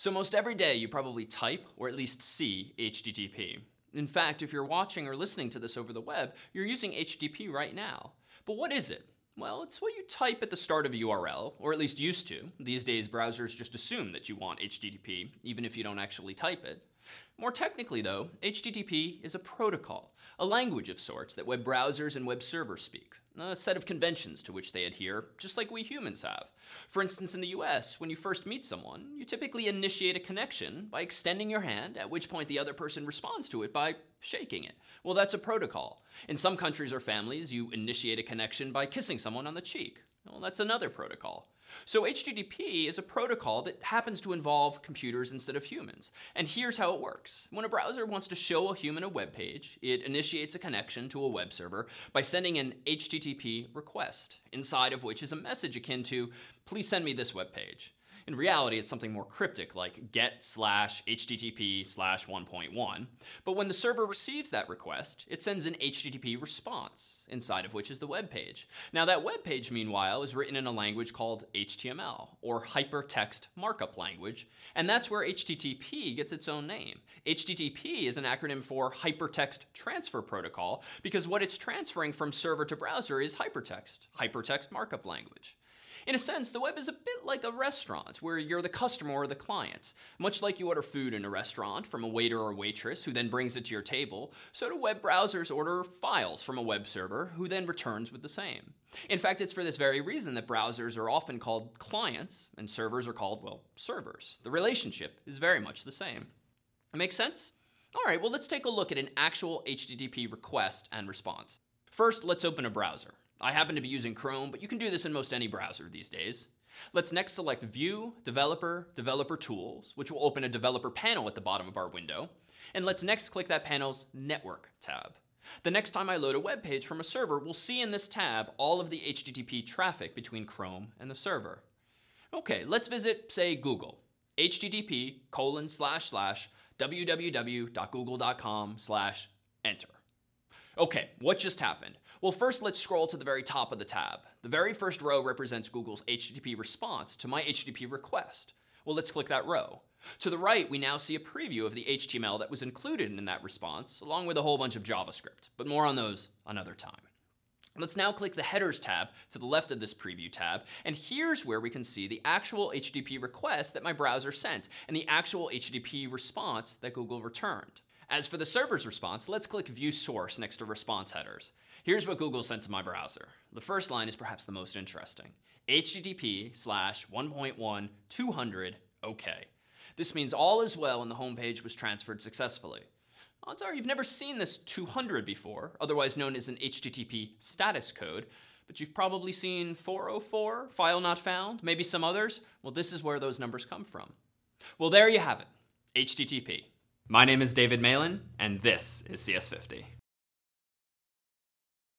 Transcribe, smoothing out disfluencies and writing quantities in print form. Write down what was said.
So most every day you probably type or at least see HTTP. In fact, if you're watching or listening to this over the web, you're using HTTP right now. But what is it? Well, it's what you type at the start of a URL, or at least used to. These days, browsers just assume that you want HTTP, even if you don't actually type it. More technically, though, HTTP is a protocol, a language of sorts that web browsers and web servers speak, a set of conventions to which they adhere, just like we humans have. For instance, in the US, when you first meet someone, you typically initiate a connection by extending your hand, at which point the other person responds to it by shaking it. Well, that's a protocol. In some countries or families, you initiate a connection by kissing someone on the cheek. Well, that's another protocol. So HTTP is a protocol that happens to involve computers instead of humans. And here's how it works. When a browser wants to show a human a web page, it initiates a connection to a web server by sending an HTTP request, inside of which is a message akin to, please send me this web page. In reality, it's something more cryptic like get/http/1.1. But when the server receives that request, it sends an HTTP response, inside of which is the web page. Now that web page, meanwhile, is written in a language called HTML, or Hypertext Markup Language, and that's where HTTP gets its own name. HTTP is an acronym for Hypertext Transfer Protocol because what it's transferring from server to browser is hypertext markup language. In a sense, the web is a bit like a restaurant where you're the customer or the client. Much like you order food in a restaurant from a waiter or waitress who then brings it to your table, so do web browsers order files from a web server who then returns with the same. In fact, it's for this very reason that browsers are often called clients and servers are called, well, servers. The relationship is very much the same. Make sense? All right, well, let's take a look at an actual HTTP request and response. First, let's open a browser. I happen to be using Chrome, but you can do this in most any browser these days. Let's next select View, Developer, Developer Tools, which will open a developer panel at the bottom of our window. And let's next click that panel's Network tab. The next time I load a web page from a server, we'll see in this tab all of the HTTP traffic between Chrome and the server. Okay, let's visit, say, Google. http://www.google.com/enter. Okay, what just happened? Well, first let's scroll to the very top of the tab. The very first row represents Google's HTTP response to my HTTP request. Well, let's click that row. To the right, we now see a preview of the HTML that was included in that response, along with a whole bunch of JavaScript, but more on those another time. Let's now click the Headers tab to the left of this preview tab, and here's where we can see the actual HTTP request that my browser sent and the actual HTTP response that Google returned. As for the server's response, let's click View Source next to Response Headers. Here's what Google sent to my browser. The first line is perhaps the most interesting. http://1.1/200 OK. This means all is well and the home page was transferred successfully. Odds are you've never seen this 200 before, otherwise known as an HTTP status code, but you've probably seen 404, file not found, maybe some others. Well, this is where those numbers come from. Well, there you have it, HTTP. My name is David Malin, and this is CS50.